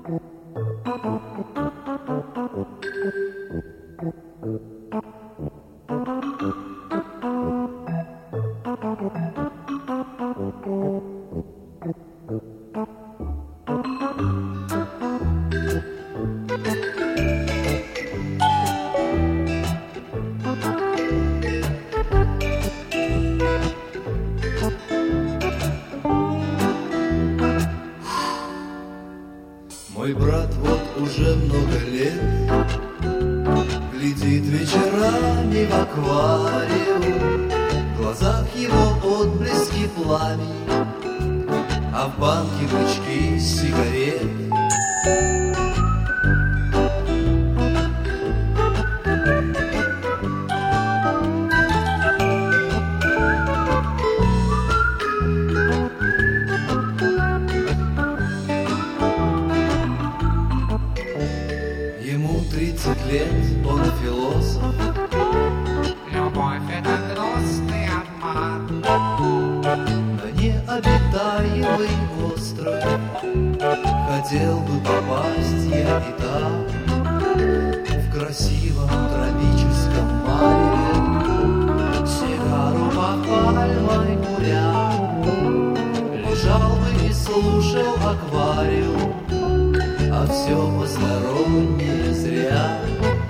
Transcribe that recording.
Мой брат вот уже много лет глядит вечерами в аквариум. В глазах его отблески пламени, а в банке бычки сигарет. Ему 30 лет, он философ. Любовь — это гнусный обман. На необитаемый остров хотел бы попасть я и там. В красивом тропическом маре сигару под пальмой куря, лежал бы и слушал аквариум, а все постороннее зря.